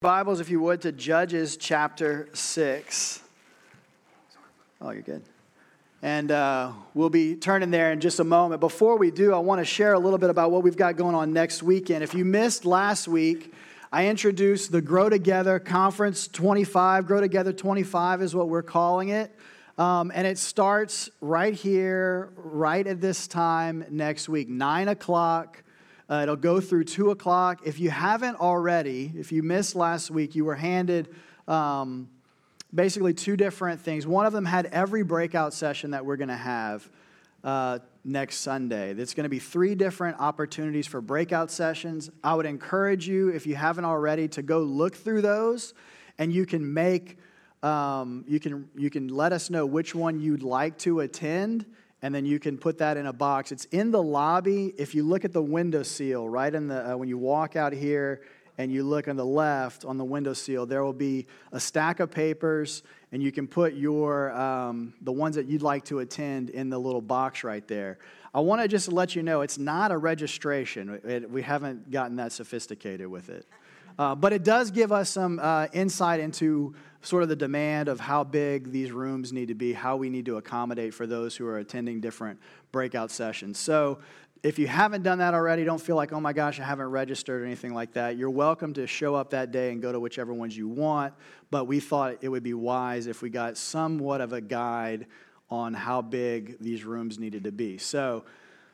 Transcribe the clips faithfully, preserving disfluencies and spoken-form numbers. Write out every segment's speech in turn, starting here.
Bibles, if you would, to Judges chapter six. Oh, you're good. And uh, we'll be turning there in just a moment. Before we do, I want to share a little bit about what we've got going on next weekend. If you missed last week, I introduced the Grow Together Conference twenty-five. Grow Together twenty-five is what we're calling it. Um, and it starts right here, right at this time next week, nine o'clock. Uh, it'll go through two o'clock. If you haven't already, if you missed last week, you were handed um, basically two different things. One of them had every breakout session that we're going to have uh, next Sunday. It's going to be three different opportunities for breakout sessions. I would encourage you, if you haven't already, to go look through those, and you can make, um, you can you can let us know which one you'd like to attend. And then you can put that in a box. It's in the lobby. If you look at the window seal, right in the uh, when you walk out here and you look on the left on the window seal, there will be a stack of papers, and you can put your um, the ones that you'd like to attend in the little box right there. I want to just let you know it's not a registration. It, we haven't gotten that sophisticated with it. Uh, but it does give us some uh, insight into sort of the demand of how big these rooms need to be, how we need to accommodate for those who are attending different breakout sessions. So if you haven't done that already, don't feel like, oh my gosh, I haven't registered or anything like that. You're welcome to show up that day and go to whichever ones you want. But we thought it would be wise if we got somewhat of a guide on how big these rooms needed to be. So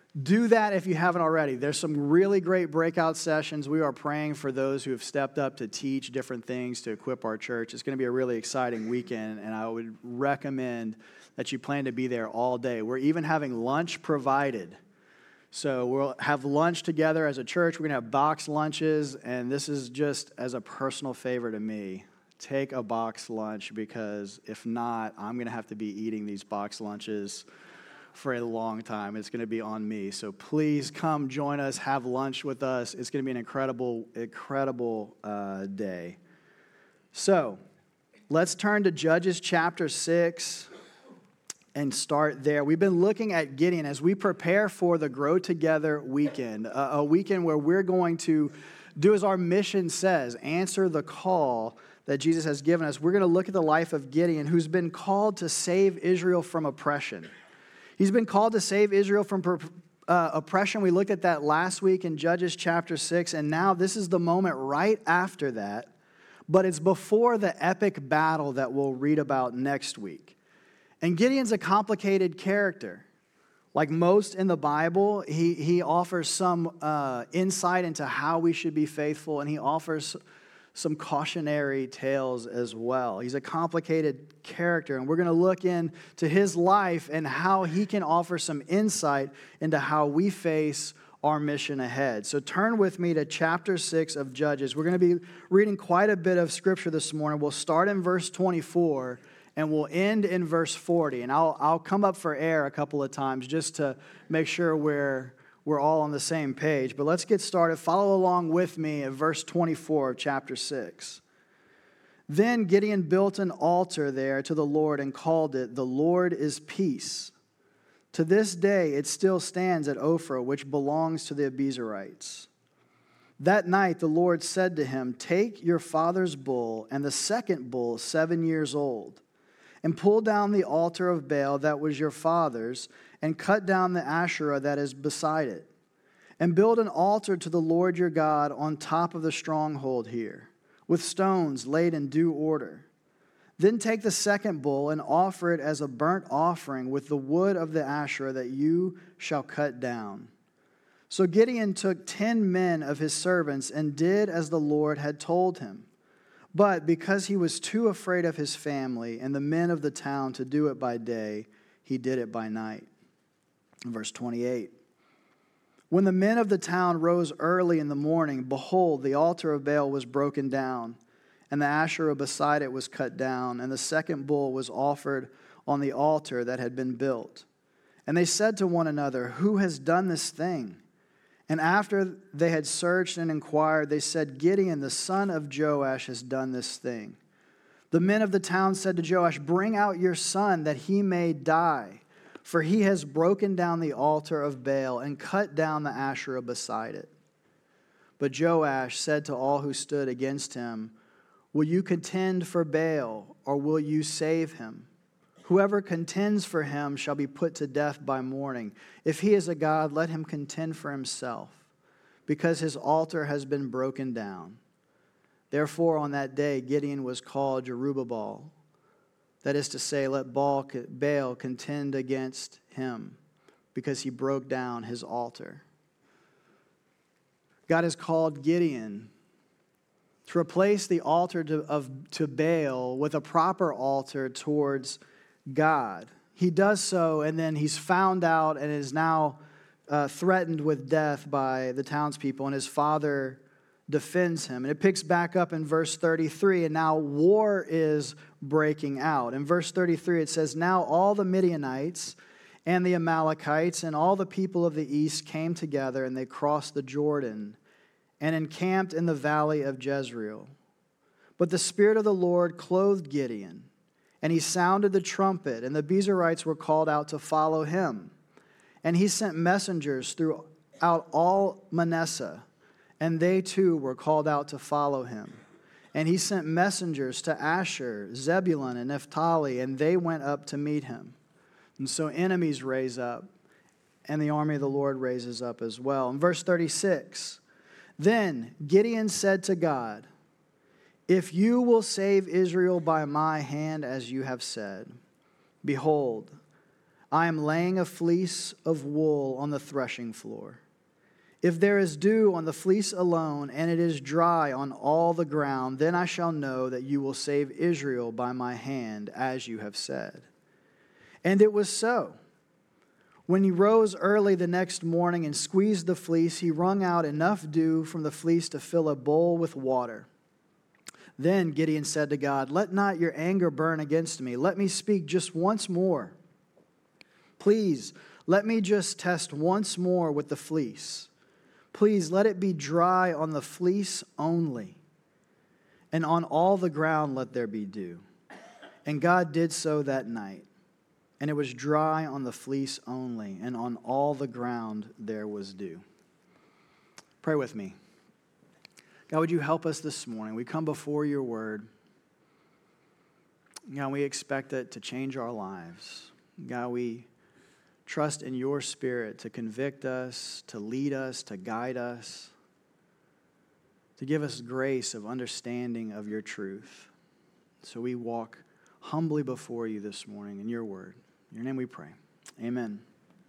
do that if you haven't already. There's some really great breakout sessions. We are praying for those who have stepped up to teach different things to equip our church. It's going to be a really exciting weekend, and I would recommend that you plan to be there all day. We're even having lunch provided. So we'll have lunch together as a church. We're going to have box lunches, and this is just as a personal favor to me. Take a box lunch, because if not, I'm going to have to be eating these box lunches for a long time. It's going to be on me. So please come join us, have lunch with us. It's going to be an incredible, incredible uh, day. So let's turn to Judges chapter six and start there. We've been looking at Gideon as we prepare for the Grow Together weekend, a, a weekend where we're going to do as our mission says, answer the call that Jesus has given us. We're going to look at the life of Gideon, who's been called to save Israel from oppression. He's been called to save Israel from uh, oppression. We looked at that last week in Judges chapter six, and now this is the moment right after that, but it's before the epic battle that we'll read about next week. And Gideon's a complicated character. Like most in the Bible, he, he offers some uh, insight into how we should be faithful, and he offers some cautionary tales as well. He's a complicated character, and we're going to look into his life and how he can offer some insight into how we face our mission ahead. So turn with me to chapter six of Judges. We're going to be reading quite a bit of scripture this morning. We'll start in verse twenty-four, and we'll end in verse forty. And I'll, I'll come up for air a couple of times just to make sure we're We're all on the same page, but let's get started. Follow along with me at verse twenty-four of chapter six. Then Gideon built an altar there to the Lord and called it, "The Lord is Peace." To this day it still stands at Ophrah, which belongs to the Abiezrites. That night the Lord said to him, "Take your father's bull and the second bull, seven years old, and pull down the altar of Baal that was your father's, and cut down the Asherah that is beside it, and build an altar to the Lord your God on top of the stronghold here, with stones laid in due order. Then take the second bull and offer it as a burnt offering with the wood of the Asherah that you shall cut down." So Gideon took ten men of his servants and did as the Lord had told him. But because he was too afraid of his family and the men of the town to do it by day, he did it by night. Verse twenty-eight. When the men of the town rose early in the morning, behold, the altar of Baal was broken down, and the Asherah beside it was cut down, and the second bull was offered on the altar that had been built. And they said to one another, "Who has done this thing?" And after they had searched and inquired, they said, "Gideon, the son of Joash, has done this thing." The men of the town said to Joash, "Bring out your son that he may die, for he has broken down the altar of Baal and cut down the Asherah beside it." But Joash said to all who stood against him, Will you contend for Baal, or will you save him? Whoever contends for him shall be put to death by morning. If he is a god, let him contend for himself, because his altar has been broken down. Therefore, on that day, Gideon was called Jerubbaal. That is to say, let Baal, Baal contend against him, because he broke down his altar. God has called Gideon to replace the altar to, of, to Baal with a proper altar towards God. He does so, and then he's found out and is now uh, threatened with death by the townspeople, and his father defends him. And it picks back up in verse thirty-three, and now war is breaking out. In verse thirty-three, it says, now all the Midianites and the Amalekites and all the people of the east came together, and they crossed the Jordan and encamped in the valley of Jezreel. But the Spirit of the Lord clothed Gideon, and he sounded the trumpet, and the Bezerites were called out to follow him. And he sent messengers throughout all Manasseh, and they too were called out to follow him. And he sent messengers to Asher, Zebulun, and Naphtali, and they went up to meet him. And so enemies raise up, and the army of the Lord raises up as well. In verse thirty-six, then Gideon said to God, if you will save Israel by my hand, as you have said, behold, I am laying a fleece of wool on the threshing floor. If there is dew on the fleece alone, and it is dry on all the ground, then I shall know that you will save Israel by my hand, as you have said. And it was so. When he rose early the next morning and squeezed the fleece, he wrung out enough dew from the fleece to fill a bowl with water. Then Gideon said to God, let not your anger burn against me. Let me speak just once more. Please, let me just test once more with the fleece. Please let it be dry on the fleece only, and on all the ground let there be dew. And God did so that night, and it was dry on the fleece only, and on all the ground there was dew. Pray with me. God, would you help us this morning? We come before your word. God, we expect it to change our lives. God, we trust in your Spirit to convict us, to lead us, to guide us, to give us grace of understanding of your truth. So we walk humbly before you this morning in your word. In your name we pray. Amen.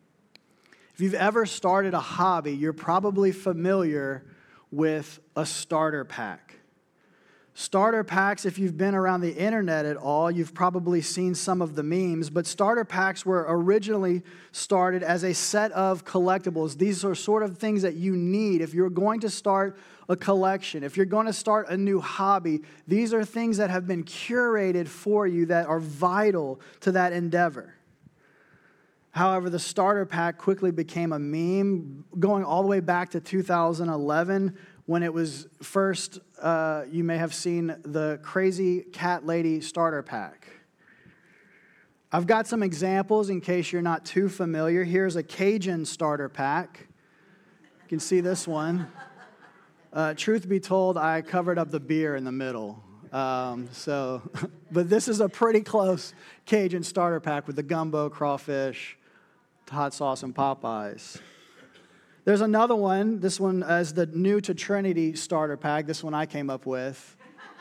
If you've ever started a hobby, you're probably familiar with a starter pack. Starter packs, if you've been around the internet at all, you've probably seen some of the memes, but starter packs were originally started as a set of collectibles. These are sort of things that you need if you're going to start a collection, if you're going to start a new hobby. These are things that have been curated for you that are vital to that endeavor. However, the starter pack quickly became a meme, going all the way back to two thousand eleven, when it was first, uh, you may have seen the Crazy Cat Lady starter pack. I've got some examples in case you're not too familiar. Here's a Cajun starter pack. You can see this one. Uh, truth be told, I covered up the beer in the middle. Um, so, but this is a pretty close Cajun starter pack with the gumbo, crawfish, hot sauce, and Popeyes. There's another one. This one is the New to Trinity starter pack. This one I came up with.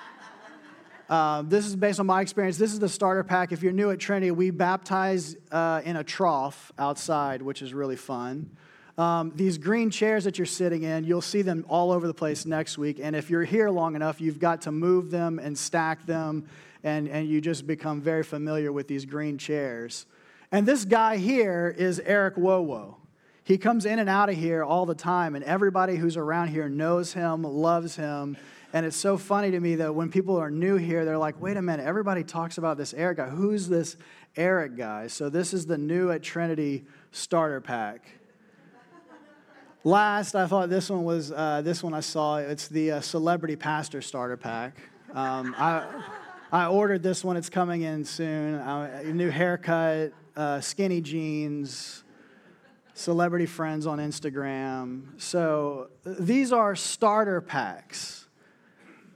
Uh, this is based on my experience. This is the starter pack. If you're new at Trinity, we baptize uh, in a trough outside, which is really fun. Um, these green chairs that you're sitting in, you'll see them all over the place next week. And if you're here long enough, you've got to move them and stack them, and, and you just become very familiar with these green chairs. And this guy here is Eric Wowo. He comes in and out of here all the time, and everybody who's around here knows him, loves him. And it's so funny to me that when people are new here, they're like, wait a minute, everybody talks about this Eric guy. Who's this Eric guy? So this is the New at Trinity starter pack. Last, I thought this one was, uh, this one I saw, it's the uh, Celebrity Pastor starter pack. Um, I, I ordered this one. It's coming in soon. Uh, new haircut, uh, skinny jeans, celebrity friends on Instagram. So these are starter packs.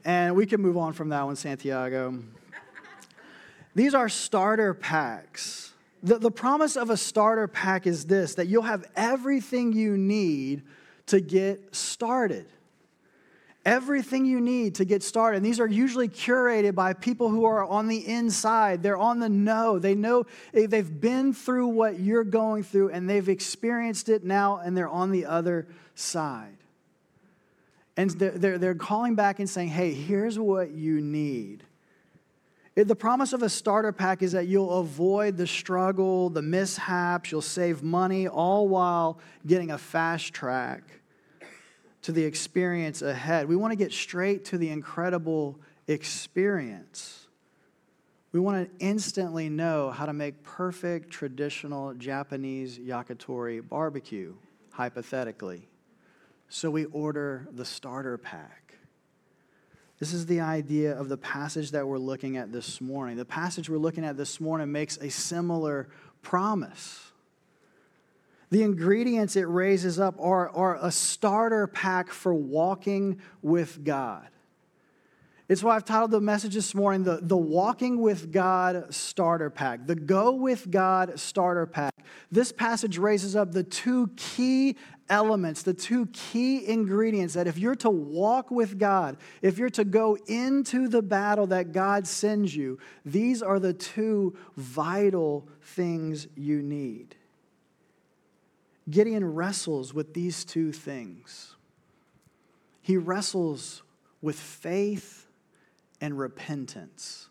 And we can move on from that one, Santiago. These are starter packs. The, the promise of a starter pack is this, that you'll have everything you need to get started. Everything you need to get started. And these are usually curated by people who are on the inside. They're on the know. They know they've been through what you're going through and they've experienced it now and they're on the other side. And they're, they're, they're calling back and saying, hey, here's what you need. It, the promise of a starter pack is that you'll avoid the struggle, the mishaps, you'll save money, all while getting a fast track to the experience ahead. We want to get straight to the incredible experience. We want to instantly know how to make perfect traditional Japanese yakitori barbecue, hypothetically. So we order the starter pack. This is the idea of the passage that we're looking at this morning. The passage we're looking at this morning makes a similar promise. The ingredients it raises up are, are a starter pack for walking with God. It's why I've titled the message this morning, the, the Walking with God Starter Pack, the Go with God Starter Pack. This passage raises up the two key elements, the two key ingredients that if you're to walk with God, if you're to go into the battle that God sends you, these are the two vital things you need. Gideon wrestles with these two things. He wrestles with faith and repentance.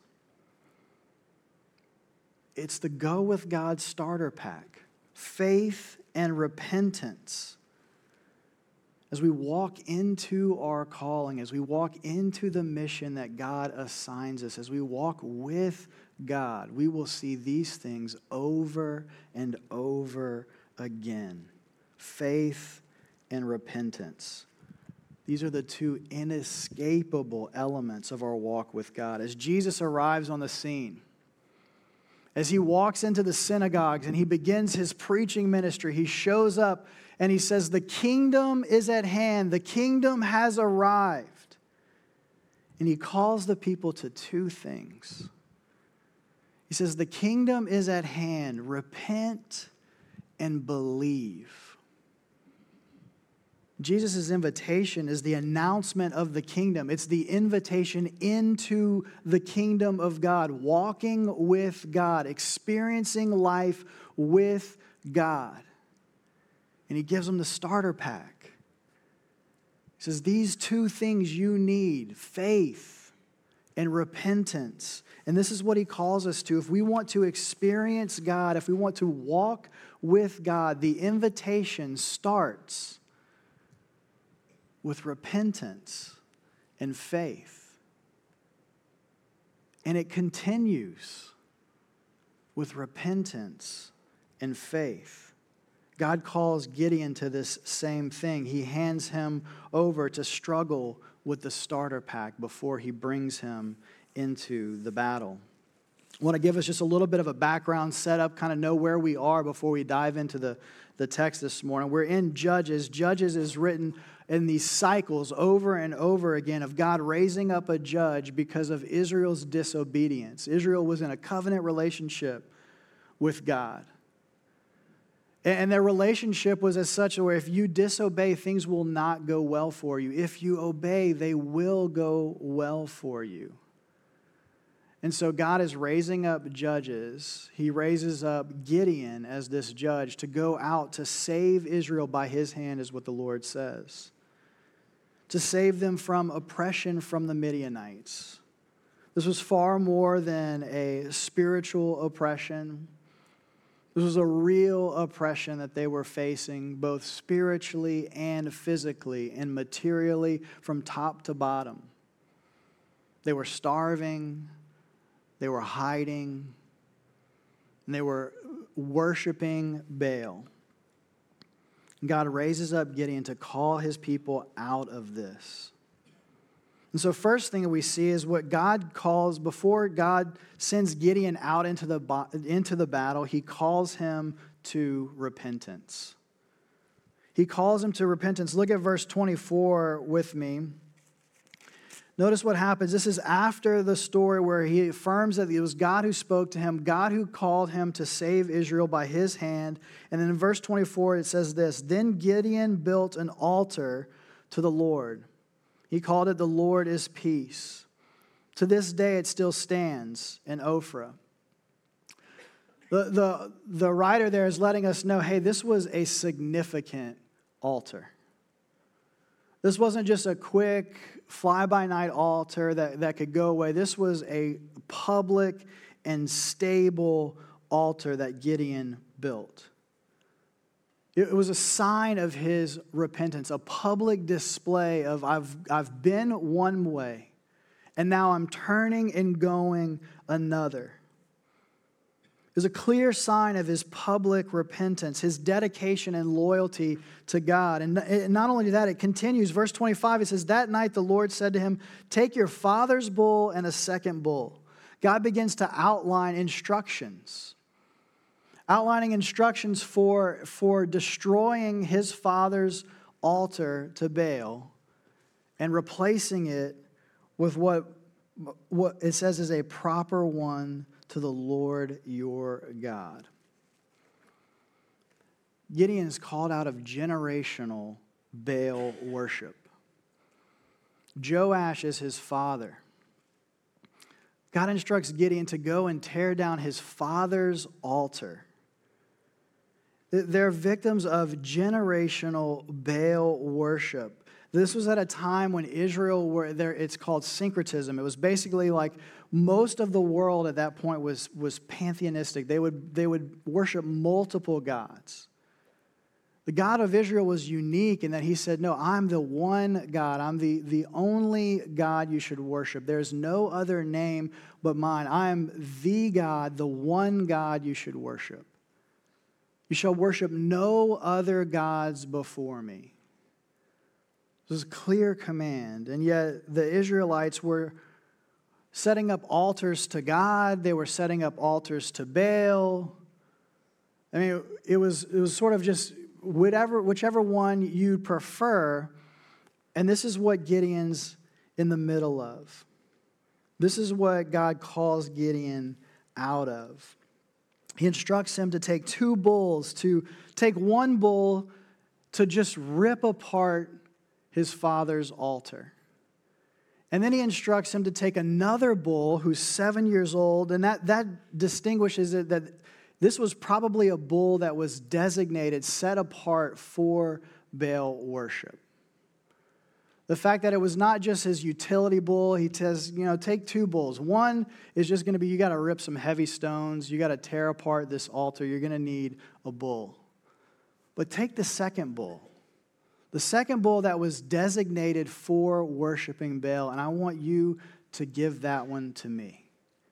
It's the Go with God starter pack. Faith and repentance. As we walk into our calling, as we walk into the mission that God assigns us, as we walk with God, we will see these things over and over again. Faith and repentance. These are the two inescapable elements of our walk with God. As Jesus arrives on the scene, as he walks into the synagogues and he begins his preaching ministry, he shows up and he says, the kingdom is at hand. The kingdom has arrived. And he calls the people to two things. He says, the kingdom is at hand. Repent and believe. Jesus' invitation is the announcement of the kingdom. It's the invitation into the kingdom of God, walking with God, experiencing life with God. And he gives them the starter pack. He says, these two things you need, faith and repentance. And this is what he calls us to. If we want to experience God, if we want to walk with God, the invitation starts with repentance and faith. And it continues with repentance and faith. God calls Gideon to this same thing. He hands him over to struggle with the starter pack before he brings him into the battle. I want to give us just a little bit of a background setup, kind of know where we are before we dive into the, the text this morning. We're in Judges. Judges is written in these cycles over and over again of God raising up a judge because of Israel's disobedience. Israel was in a covenant relationship with God. And their relationship was as such where if you disobey, things will not go well for you. If you obey, they will go well for you. And so God is raising up judges. He raises up Gideon as this judge to go out to save Israel by his hand, is what the Lord says. To save them from oppression from the Midianites. This was far more than a spiritual oppression. This was a real oppression that they were facing, both spiritually and physically and materially from top to bottom. They were starving, they were hiding, and they were worshiping Baal. God raises up Gideon to call his people out of this. And so first thing that we see is what God calls, before God sends Gideon out into the, into the battle, he calls him to repentance. He calls him to repentance. Look at verse twenty-four with me. Notice what happens. This is after the story where he affirms that it was God who spoke to him, God who called him to save Israel by his hand. And then in verse twenty-four, it says this, "Then Gideon built an altar to the Lord. He called it 'The Lord is Peace.' To this day, it still stands in Ophrah." The, the, the writer there is letting us know, hey, this was a significant altar. This wasn't just a quick fly-by-night altar that, that could go away. This was a public and stable altar that Gideon built. It was a sign of his repentance, a public display of I've, I've been one way, and now I'm turning and going another. It was a clear sign of his public repentance, his dedication and loyalty to God. And not only that, it continues. Verse twenty-five, it says, "That night the Lord said to him, 'Take your father's bull and a second bull.'" God begins to outline instructions. Outlining instructions for, for destroying his father's altar to Baal and replacing it with what, what it says is a proper one to the Lord your God. Gideon is called out of generational Baal worship. Joash is his father. God instructs Gideon to go and tear down his father's altar. They're victims of generational Baal worship. This was at a time when Israel were there. It's called syncretism. It was basically like most of the world at that point was, was pantheistic. They would, they would worship multiple gods. The God of Israel was unique in that he said, no, I'm the one God. I'm the, the only God you should worship. There's no other name but mine. I am the God, the one God you should worship. You shall worship no other gods before me. This is a clear command. And yet the Israelites were setting up altars to God. They were setting up altars to Baal. I mean, it was, it was sort of just whatever, whichever one you prefer. And this is what Gideon's in the middle of. This is what God calls Gideon out of. He instructs him to take two bulls, to take one bull to just rip apart his father's altar. And then he instructs him to take another bull who's seven years old, and that, that distinguishes it that this was probably a bull that was designated, set apart for Baal worship. The fact that it was not just his utility bull, he says, you know, take two bulls. One is just going to be, you got to rip some heavy stones, you got to tear apart this altar, you're going to need a bull. But take the second bull. The second bull that was designated for worshiping Baal, and I want you to give that one to me.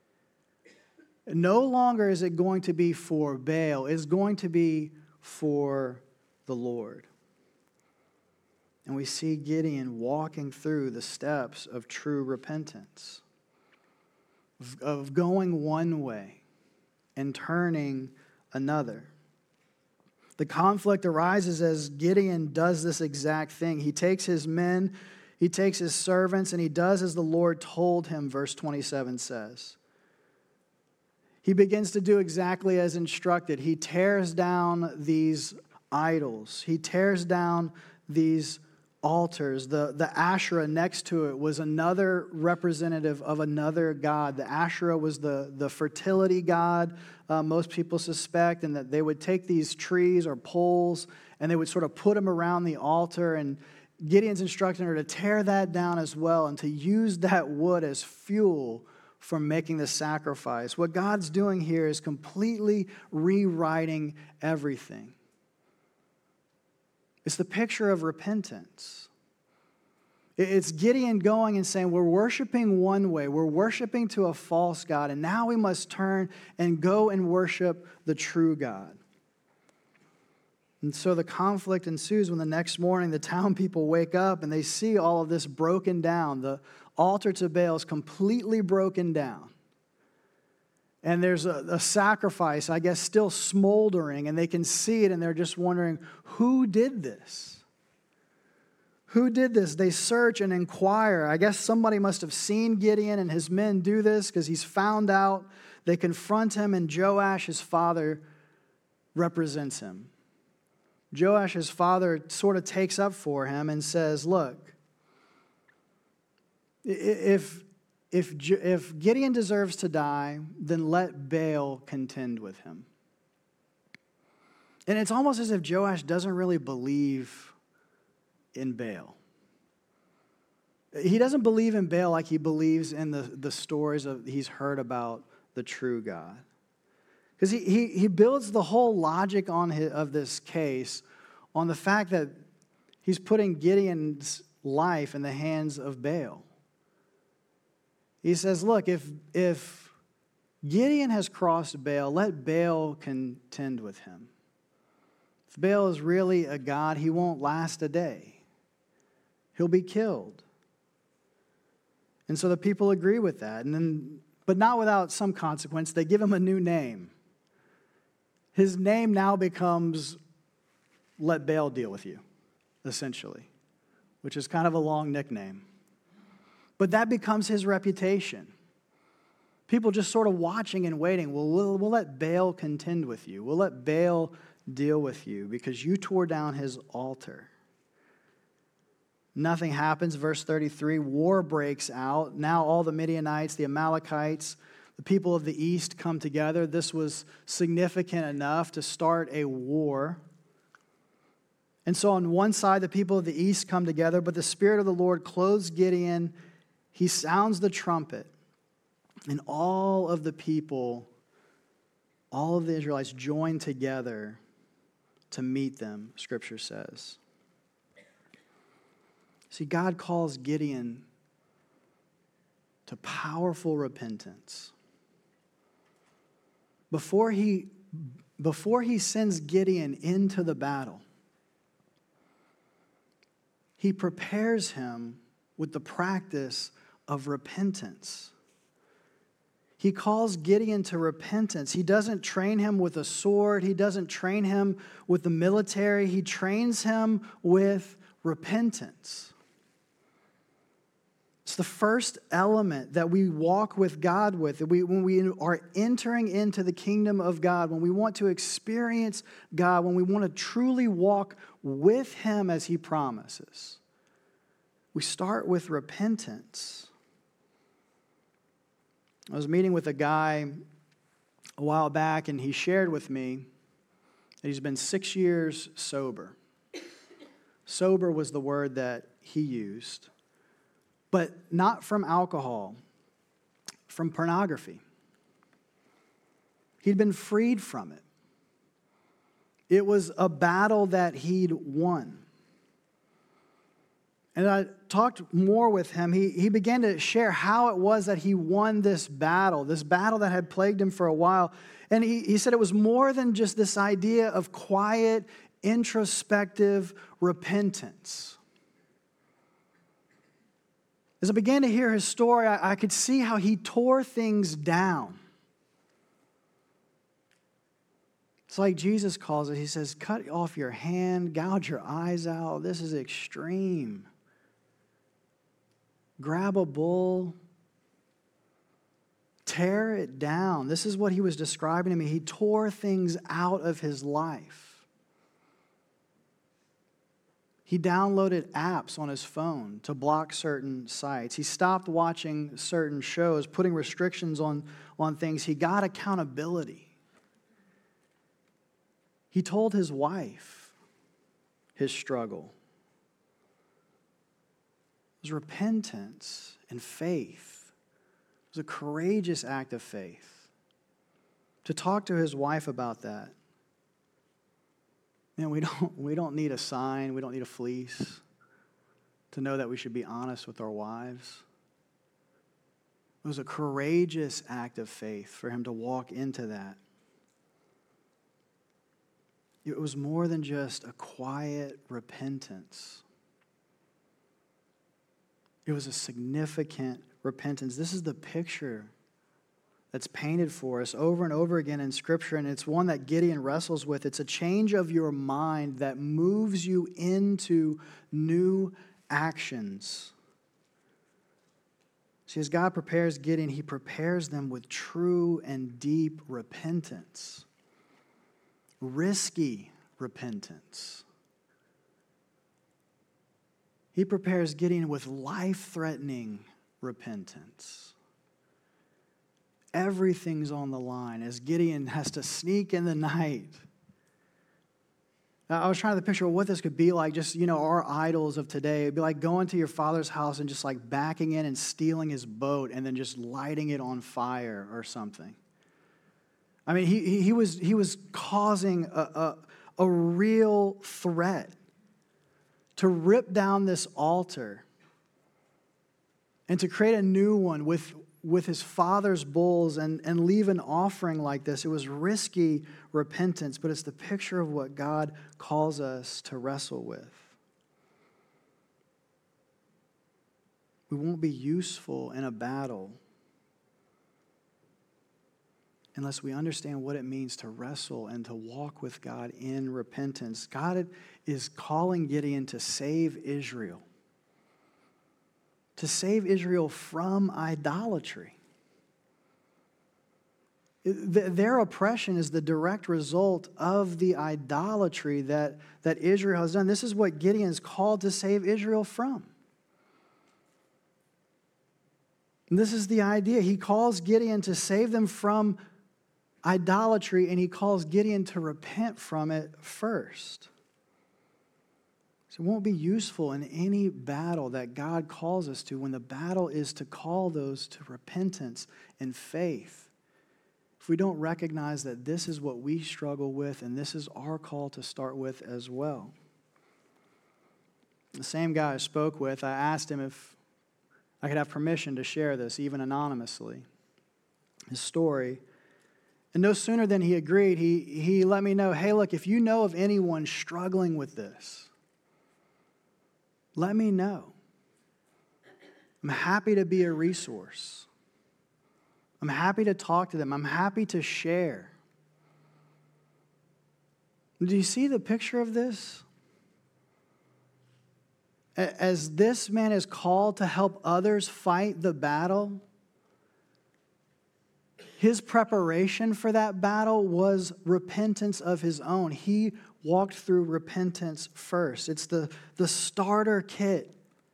No longer is it going to be for Baal, it's going to be for the Lord. And we see Gideon walking through the steps of true repentance, of going one way and turning another. The conflict arises as Gideon does this exact thing. He takes his men, he takes his servants, and he does as the Lord told him, verse twenty-seven says. He begins to do exactly as instructed. He tears down these idols. He tears down these altars. The, the Asherah next to it was another representative of another god. The Asherah was the, the fertility god, uh, most people suspect, and that they would take these trees or poles and they would sort of put them around the altar. And Gideon's instructing her to tear that down as well and to use that wood as fuel for making the sacrifice. What God's doing here is completely rewriting everything. It's the picture of repentance. It's Gideon going and saying, we're worshiping one way. We're worshiping to a false god, and now we must turn and go and worship the true God. And so the conflict ensues when the next morning the town people wake up and they see all of this broken down. The altar to Baal is completely broken down. And there's a, a sacrifice, I guess, still smoldering, and they can see it, and they're just wondering, who did this? Who did this? They search and inquire. I guess somebody must have seen Gideon and his men do this because he's found out. They confront him, and Joash, his father, represents him. Joash, his father, sort of takes up for him and says, look, if, if, if Gideon deserves to die, then let Baal contend with him. And it's almost as if Joash doesn't really believe in Baal. He doesn't believe in Baal like he believes in the, the stories of he's heard about the true God. Because he, he, he builds the whole logic on his, of this case on the fact that he's putting Gideon's life in the hands of Baal. He says, look, if, if Gideon has crossed Baal, let Baal contend with him. If Baal is really a god, he won't last a day. He'll be killed. And so the people agree with that. And then, but not without some consequence. They give him a new name. His name now becomes, let Baal deal with you, essentially, which is kind of a long nickname. But that becomes his reputation. People just sort of watching and waiting. Well, we'll, we'll let Baal contend with you. We'll let Baal deal with you because you tore down his altar. Nothing happens. Verse thirty-three, war breaks out. Now all the Midianites, the Amalekites, the people of the east come together. This was significant enough to start a war. And so on one side, the people of the east come together, but the Spirit of the Lord clothes Gideon. He sounds the trumpet, and all of the people, all of the Israelites join together to meet them, Scripture says. See, God calls Gideon to powerful repentance. Before he, before he sends Gideon into the battle, he prepares him with the practice of repentance. He calls Gideon to repentance. He doesn't train him with a sword. He doesn't train him with the military. He trains him with repentance. It's the first element that we walk with God with. We, when we are entering into the kingdom of God, when we want to experience God, when we want to truly walk with Him as He promises, we start with repentance. I was meeting with a guy a while back, and he shared with me that he's been six years sober. Sober was the word that he used. But not from alcohol, from pornography. He'd been freed from it. It was a battle that he'd won. And I talked more with him. He, he began to share how it was that he won this battle, this battle that had plagued him for a while. And he, he said it was more than just this idea of quiet, introspective repentance. As I began to hear his story, I, I could see how he tore things down. It's like Jesus calls it. He says, cut off your hand, gouge your eyes out. This is extreme. Grab a bull, tear it down. This is what he was describing to me. He tore things out of his life. He downloaded apps on his phone to block certain sites. He stopped watching certain shows, putting restrictions on, on things. He got accountability. He told his wife his struggle. It was repentance and faith. It was a courageous act of faith. To talk to his wife about that. Man, we don't, we don't need a sign. We don't need a fleece to know that we should be honest with our wives. It was a courageous act of faith for him to walk into that. It was more than just a quiet repentance. It was a significant repentance. This is the picture that's painted for us over and over again in Scripture, and it's one that Gideon wrestles with. It's a change of your mind that moves you into new actions. See, as God prepares Gideon, he prepares them with true and deep repentance, risky repentance. He prepares Gideon with life-threatening repentance. Everything's on the line as Gideon has to sneak in the night. I was trying to picture what this could be like, just, you know, our idols of today. It'd be like going to your father's house and just like backing in and stealing his boat and then just lighting it on fire or something. I mean, he, he, was, he was causing a, a, a real threat to rip down this altar and to create a new one with with his father's bulls and, and leave an offering like this. It was risky repentance, but it's the picture of what God calls us to wrestle with. We won't be useful in a battle unless we understand what it means to wrestle and to walk with God in repentance. God is calling Gideon to save Israel. To save Israel from idolatry. Their oppression is the direct result of the idolatry that, that Israel has done. This is what Gideon is called to save Israel from. And this is the idea. He calls Gideon to save them from idolatry, and he calls Gideon to repent from it first. So it won't be useful in any battle that God calls us to when the battle is to call those to repentance and faith. If we don't recognize that this is what we struggle with and this is our call to start with as well. The same guy I spoke with, I asked him if I could have permission to share this, even anonymously, his story. And no sooner than he agreed, he, he let me know, hey, look, if you know of anyone struggling with this, let me know. I'm happy to be a resource. I'm happy to talk to them. I'm happy to share. Do you see the picture of this? As this man is called to help others fight the battle, his preparation for that battle was repentance of his own. He walked through repentance first. It's the, the starter kit.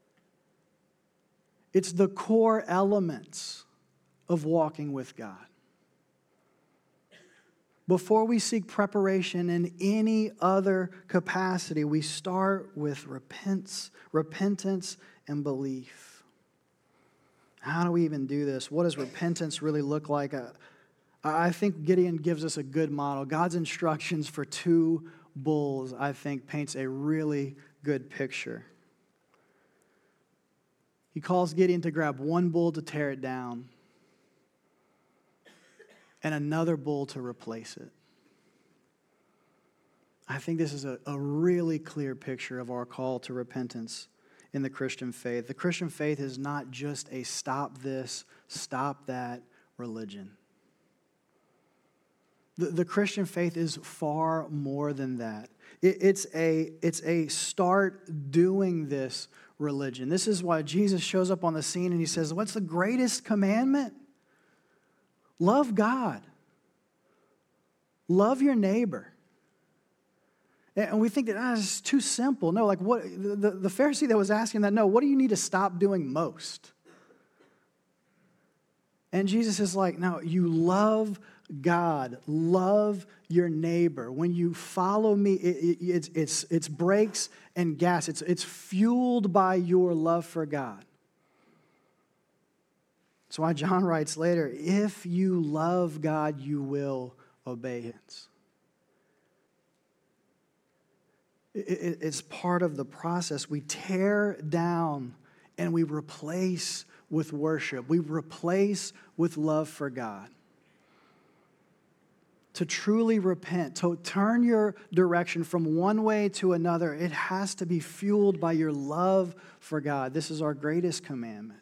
It's the core elements of walking with God. Before we seek preparation in any other capacity, we start with repentance, repentance and belief. How do we even do this? What does repentance really look like? Uh, I think Gideon gives us a good model. God's instructions for two bulls, I think, paints a really good picture. He calls Gideon to grab one bull to tear it down and another bull to replace it. I think this is a, a really clear picture of our call to repentance in the Christian faith. The Christian faith is not just a stop this, stop that religion. The, the Christian faith is far more than that. It, it's a, it's a start doing this religion. This is why Jesus shows up on the scene and he says, what's the greatest commandment? Love God. Love your neighbor. And we think that ah, it's too simple. No, like what the, the Pharisee that was asking that, no, what do you need to stop doing most? And Jesus is like, no, you love God, love your neighbor. When you follow me, it, it, it's, it's, it's brakes and gas. It's, it's fueled by your love for God. That's why John writes later, if you love God, you will obey Him. It, it, it's part of the process. We tear down and we replace with worship. We replace with love for God. To truly repent, to turn your direction from one way to another, it has to be fueled by your love for God. This is our greatest commandment.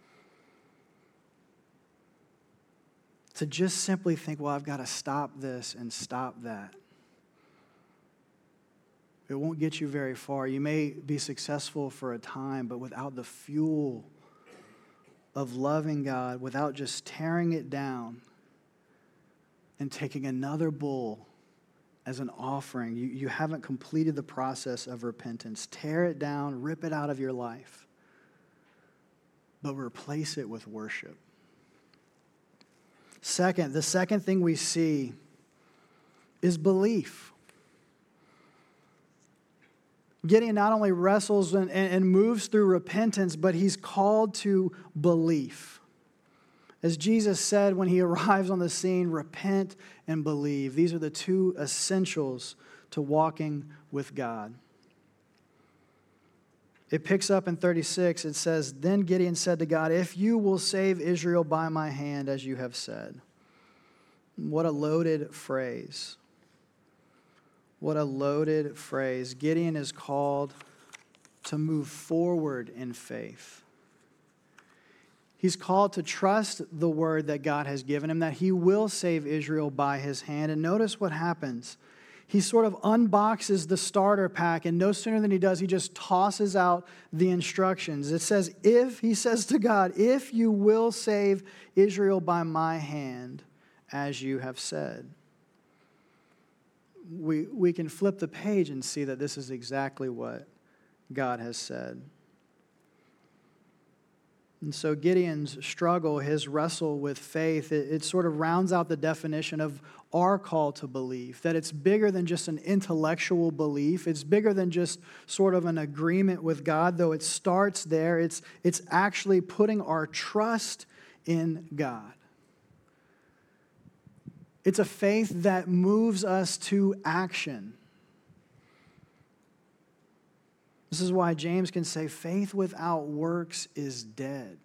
To just simply think, well, I've got to stop this and stop that. it won't get you very far. You may be successful for a time, but without the fuel of loving God, without just tearing it down and taking another bull as an offering, you, you haven't completed the process of repentance. Tear it down, rip it out of your life, but replace it with worship. Second, the second thing we see is belief. Gideon not only wrestles and, and moves through repentance, but he's called to belief. As Jesus said when he arrives on the scene, repent and believe. These are the two essentials to walking with God. It picks up in thirty-six. It says, "Then Gideon said to God, 'If you will save Israel by my hand, as you have said.'" What a loaded phrase. What a loaded phrase. Gideon is called to move forward in faith. He's called to trust the word that God has given him, that he will save Israel by his hand. And notice what happens. He sort of unboxes the starter pack, and no sooner than he does, he just tosses out the instructions. It says, if, he says to God, "If you will save Israel by my hand, as you have said." We, we can flip the page and see that this is exactly what God has said. And so Gideon's struggle, his wrestle with faith, it, it sort of rounds out the definition of our call to believe, that it's bigger than just an intellectual belief. It's bigger than just sort of an agreement with God, though it starts there. It's, it's actually putting our trust in God. It's a faith that moves us to action. This is why James can say faith without works is dead.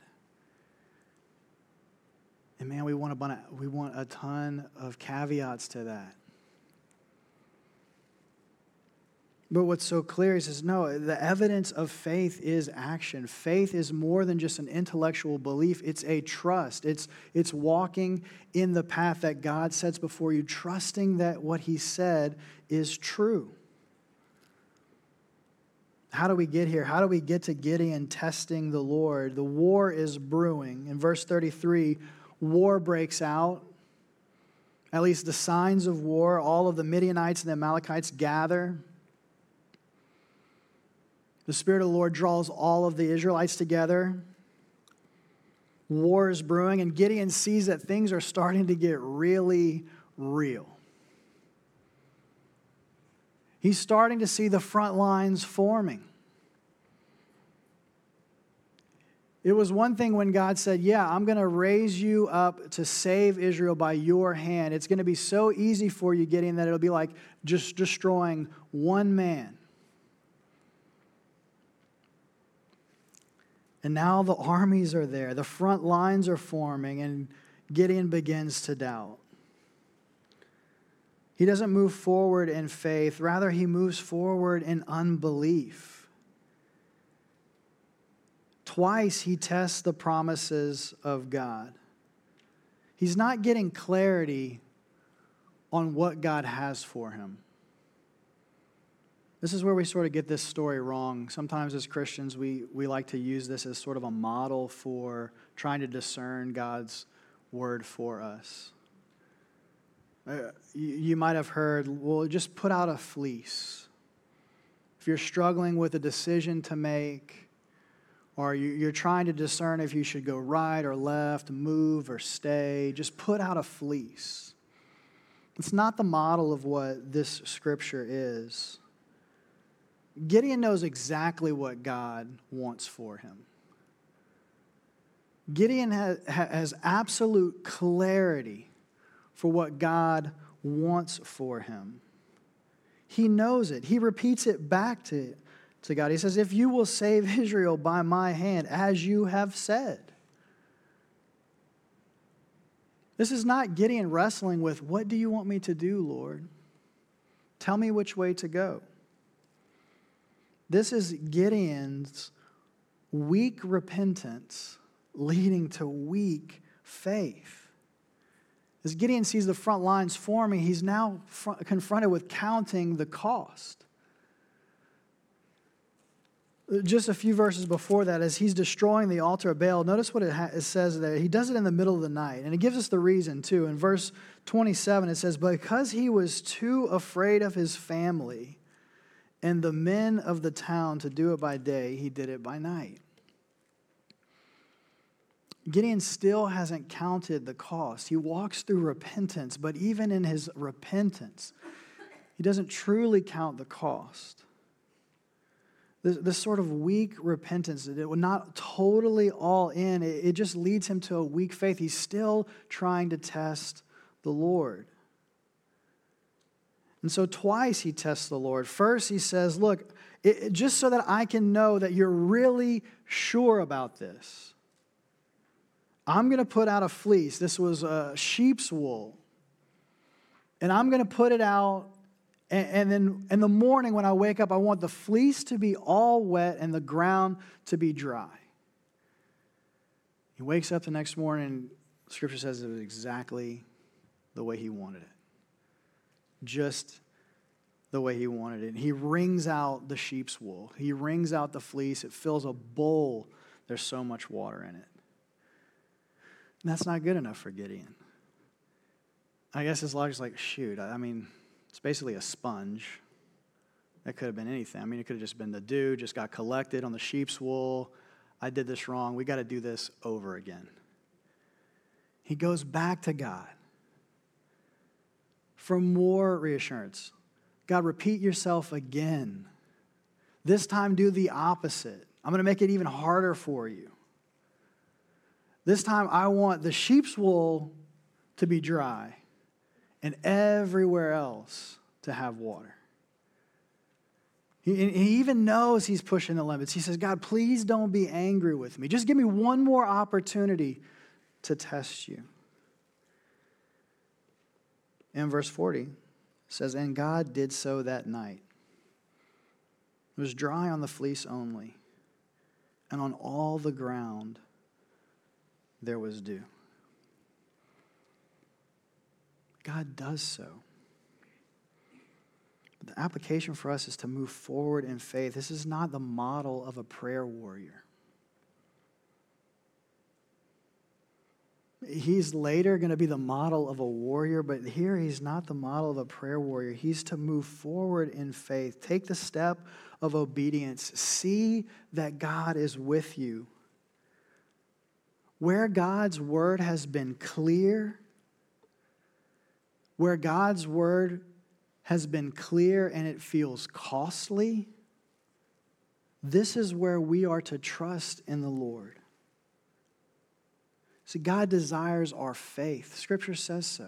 And man, we want a, we want a ton of caveats to that. But what's so clear is, is no, the evidence of faith is action. Faith is more than just an intellectual belief. It's a trust. It's, it's walking in the path that God sets before you, trusting that what he said is true. How do we get here? How do we get to Gideon testing the Lord? The war is brewing. In verse thirty-three, war breaks out. At least the signs of war. All of the Midianites and the Amalekites gather. The Spirit of the Lord draws all of the Israelites together. War is brewing, and Gideon sees that things are starting to get really real. He's starting to see the front lines forming. It was one thing when God said, yeah, I'm going to raise you up to save Israel by your hand. It's going to be so easy for you, Gideon, that it'll be like just destroying one man. And now the armies are there. The front lines are forming, and Gideon begins to doubt. He doesn't move forward in faith. Rather, he moves forward in unbelief. Twice he tests the promises of God. He's not getting clarity on what God has for him. This is where we sort of get this story wrong. Sometimes as Christians, we, we like to use this as sort of a model for trying to discern God's word for us. Uh, you, you might have heard, well, just put out a fleece. If you're struggling with a decision to make, or you, you're trying to discern if you should go right or left, move or stay, just put out a fleece. It's not the model of what this scripture is. Gideon knows exactly what God wants for him. Gideon has, has absolute clarity for what God wants for him. He knows it. He repeats it back to, to God. He says, if you will save Israel by my hand, as you have said. This is not Gideon wrestling with, what do you want me to do, Lord? Tell me which way to go. This is Gideon's weak repentance leading to weak faith. As Gideon sees the front lines forming, he's now fr- confronted with counting the cost. just a few verses before that, as he's destroying the altar of Baal, notice what it, ha- it says there. He does it in the middle of the night, and it gives us the reason, too. In verse twenty-seven, it says, because he was too afraid of his family and the men of the town to do it by day, he did it by night. Gideon still hasn't counted the cost. He walks through repentance, but even in his repentance, he doesn't truly count the cost. This, this sort of weak repentance, it was not totally all in. It, it just leads him to a weak faith. He's still trying to test the Lord. And so twice he tests the Lord. First he says, look, it, it, just so that I can know that you're really sure about this, I'm going to put out a fleece. This was a sheep's wool. And I'm going to put it out. And, and then in the morning when I wake up, I want the fleece to be all wet and the ground to be dry. He wakes up the next morning. Scripture says it was exactly the way he wanted it. Just the way he wanted it. He wrings out the sheep's wool. He wrings out the fleece. It fills a bowl. There's so much water in it. And that's not good enough for Gideon. I guess his logic's like, shoot, I mean, it's basically a sponge. That could have been anything. I mean, it could have just been the dew, just got collected on the sheep's wool. I did this wrong. We got to do this over again. He goes back to God for more reassurance. God, repeat yourself again. This time do the opposite. I'm going to make it even harder for you. This time I want the sheep's wool to be dry and everywhere else to have water. He, he even knows he's pushing the limits. He says, God, please don't be angry with me. Just give me one more opportunity to test you. In verse forty, it says, and God did so that night. It was dry on the fleece only, and on all the ground there was dew. God does so. But the application for us is to move forward in faith. This is not the model of a prayer warrior. He's later going to be the model of a warrior, but here he's not the model of a prayer warrior. He's to move forward in faith. Take the step of obedience. See that God is with you. Where God's word has been clear, where God's word has been clear and it feels costly, this is where we are to trust in the Lord. See, God desires our faith. Scripture says so.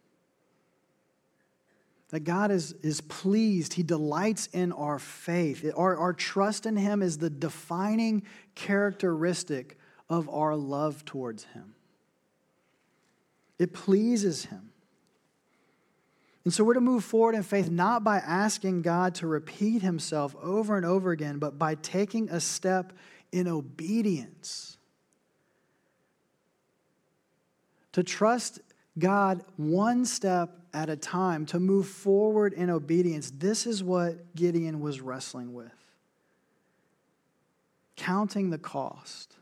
That God is, is pleased. He delights in our faith. Our, our trust in Him is the defining characteristic of our love towards Him. It pleases Him. And so we're to move forward in faith not by asking God to repeat Himself over and over again, but by taking a step in obedience. To trust God one step at a time, to move forward in obedience. This is what Gideon was wrestling with. Counting the cost.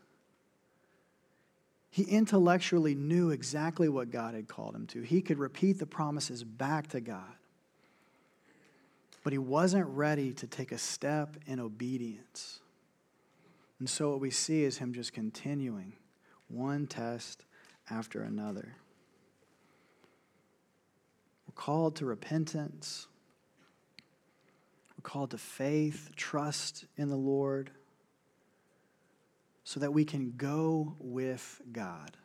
He intellectually knew exactly what God had called him to. He could repeat the promises back to God. But he wasn't ready to take a step in obedience. And so what we see is him just continuing one test after another. We're called to repentance. We're called to faith, trust in the Lord, so that we can go with God.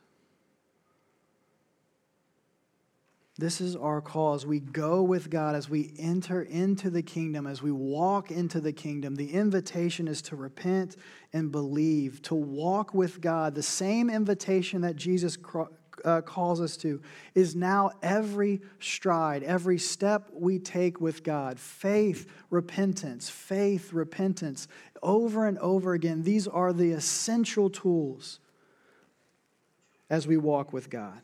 This is our call as we go with God, as we enter into the kingdom, as we walk into the kingdom. The invitation is to repent and believe, to walk with God. The same invitation that Jesus uh, calls us to is now every stride, every step we take with God. Faith, repentance, faith, repentance. Over and over again, these are the essential tools as we walk with God.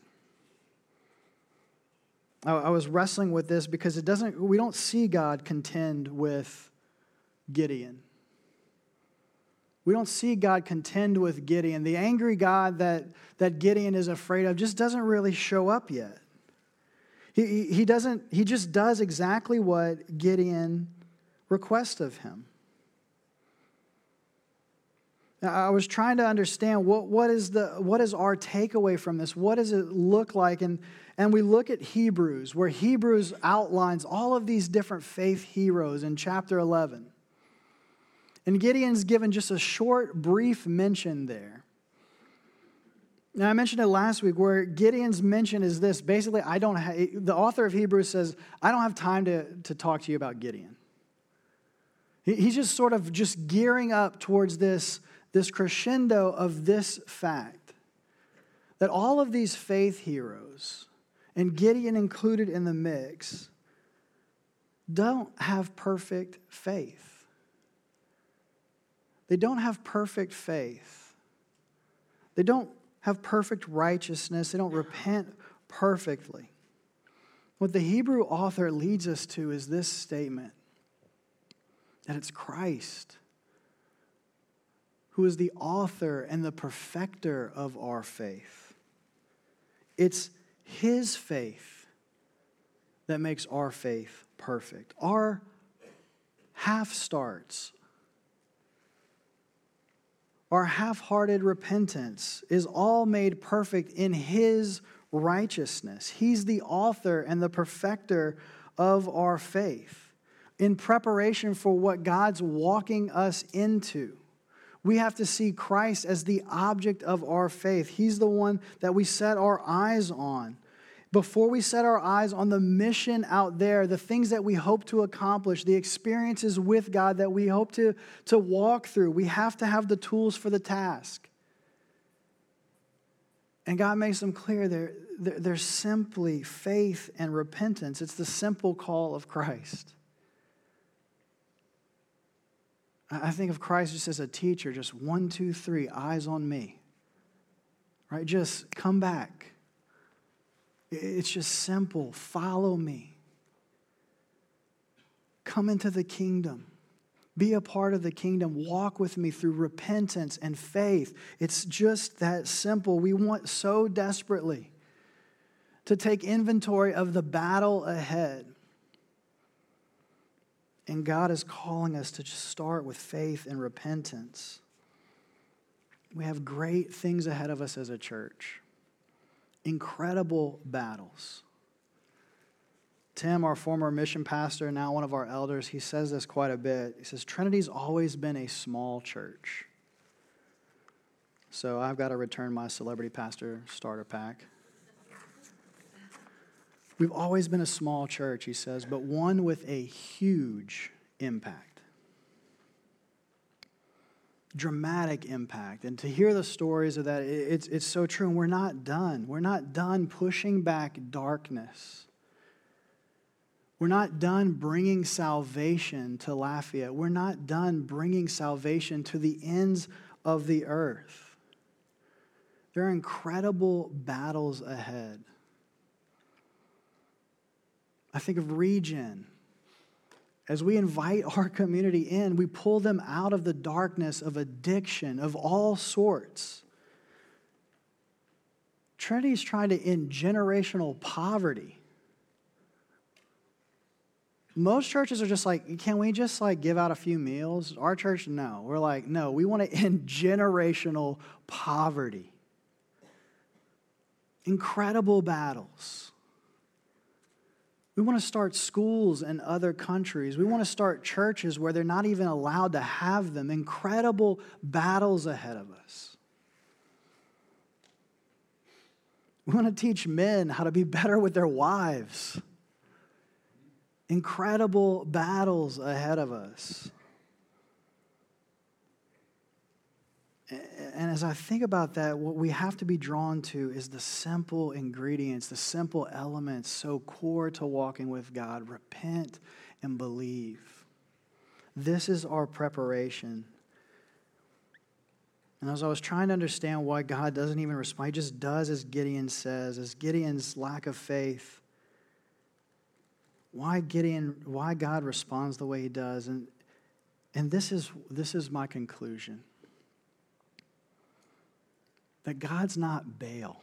I was wrestling with this because it doesn't. We don't see God contend with Gideon. We don't see God contend with Gideon. The angry God that, that Gideon is afraid of just doesn't really show up yet. He, he, he doesn't, he just does exactly what Gideon requests of him. Now, I was trying to understand what, what is the what is our takeaway from this? What does it look like? And, and we look at Hebrews, where Hebrews outlines all of these different faith heroes in chapter eleven. And Gideon's given just a short, brief mention there. Now, I mentioned it last week where Gideon's mention is this. Basically, I don't ha- the author of Hebrews says, I don't have time to, to talk to you about Gideon. He, he's just sort of just gearing up towards this, this crescendo of this fact. That all of these faith heroes, and Gideon included in the mix, don't have perfect faith. They don't have perfect faith. They don't have perfect righteousness. They don't repent perfectly. What the Hebrew author leads us to is this statement, that it's Christ who is the author and the perfecter of our faith. It's His faith that makes our faith perfect. Our half starts, our half-hearted repentance is all made perfect in His righteousness. He's the author and the perfecter of our faith. In preparation for what God's walking us into, we have to see Christ as the object of our faith. He's the one that we set our eyes on. Before we set our eyes on the mission out there, the things that we hope to accomplish, the experiences with God that we hope to, to walk through, we have to have the tools for the task. And God makes them clear. They're, they're, they're simply faith and repentance. It's the simple call of Christ. I think of Christ just as a teacher, just one, two, three, eyes on me. Right? Just come back. It's just simple. Follow me. Come into the kingdom. Be a part of the kingdom. Walk with me through repentance and faith. It's just that simple. We want so desperately to take inventory of the battle ahead. And God is calling us to just start with faith and repentance. We have great things ahead of us as a church. Incredible battles. Tim, our former mission pastor, now one of our elders, he says this quite a bit. He says, Trinity's always been a small church. So I've got to return my celebrity pastor starter pack. We've always been a small church, he says, but one with a huge impact. Dramatic impact. And to hear the stories of that, it's, it's so true. And we're not done. We're not done pushing back darkness. We're not done bringing salvation to Lafayette. We're not done bringing salvation to the ends of the earth. There are incredible battles ahead. I think of Regen. As we invite our community in, we pull them out of the darkness of addiction of all sorts. Trinity is trying to end generational poverty. Most churches are just like, can we just like give out a few meals? Our church, no. We're like, no, we want to end generational poverty. Incredible battles. We want to start schools in other countries. We want to start churches where they're not even allowed to have them. Incredible battles ahead of us. We want to teach men how to be better with their wives. Incredible battles ahead of us. And as I think about that, what we have to be drawn to is the simple ingredients, the simple elements so core to walking with God. Repent and believe. This is our preparation. And as I was trying to understand why God doesn't even respond, He just does as Gideon says, as Gideon's lack of faith. Why Gideon, why God responds the way He does. And, and this is, this is my conclusion. that God's not Baal.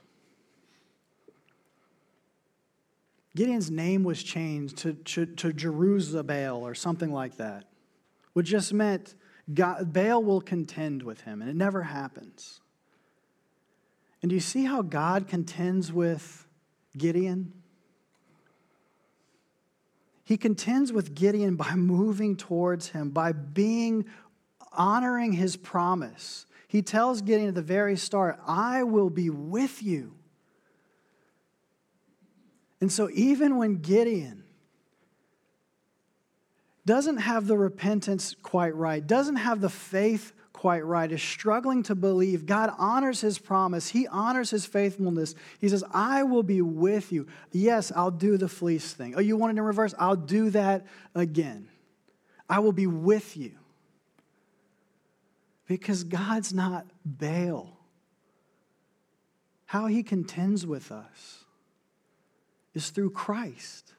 Gideon's name was changed to, to, to Jeruzabel or something like that, which just meant God, Baal will contend with him, and it never happens. And do you see how God contends with Gideon? He contends with Gideon by moving towards him, by being, honoring his promise. He tells Gideon at the very start, I will be with you. And so even when Gideon doesn't have the repentance quite right, doesn't have the faith quite right, is struggling to believe, God honors his promise. He honors his faithfulness. He says, I will be with you. Yes, I'll do the fleece thing. Oh, you want it in reverse? I'll do that again. I will be with you. Because God's not Baal. How he contends with us is through Christ.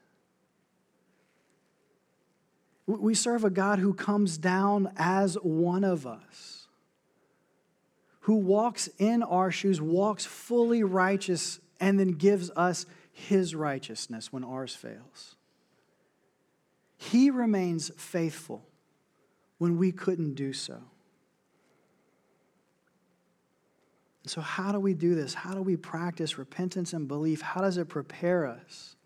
We serve a God who comes down as one of us, who walks in our shoes, walks fully righteous, and then gives us his righteousness when ours fails. He remains faithful when we couldn't do so. So how do we do this? How do we practice repentance and belief? How does it prepare us?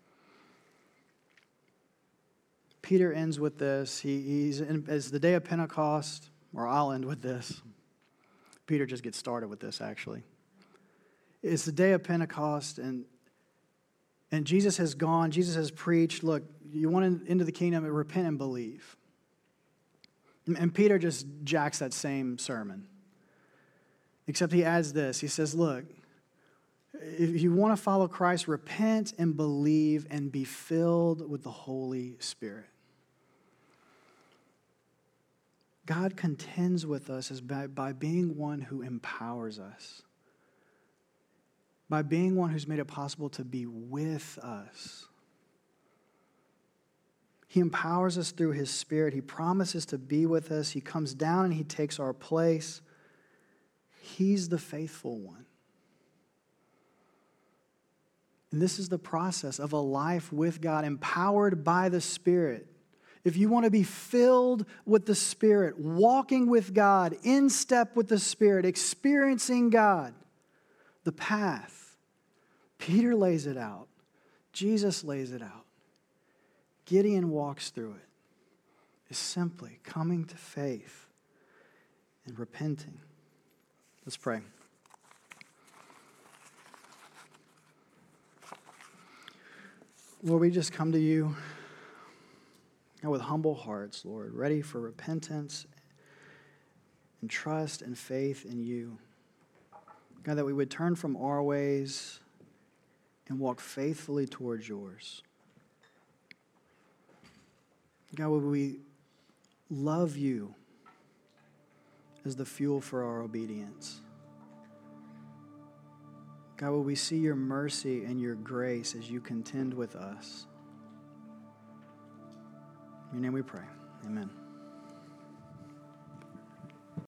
Peter ends with this. He, he's in, it's the day of Pentecost, or I'll end with this. Peter just gets started with this, actually. It's the day of Pentecost, and, and Jesus has gone. Jesus has preached, look, you want in, into the kingdom, repent and believe. And, and Peter just jacks that same sermon. Except he adds this. He says, look, if you want to follow Christ, repent and believe and be filled with the Holy Spirit. God contends with us as by, by being one who empowers us, by being one who's made it possible to be with us. He empowers us through his Spirit. He promises to be with us. He comes down and he takes our place. He's the faithful one. And this is the process of a life with God, empowered by the Spirit. If you want to be filled with the Spirit, walking with God, in step with the Spirit, experiencing God, the path, Peter lays it out. Jesus lays it out. Gideon walks through it. Is simply coming to faith and repenting. Let's pray. Lord, we just come to you with humble hearts, Lord, ready for repentance and trust and faith in you. God, that we would turn from our ways and walk faithfully towards yours. God, would we love you as the fuel for our obedience. God, will we see your mercy and your grace as you contend with us? In your name we pray. Amen.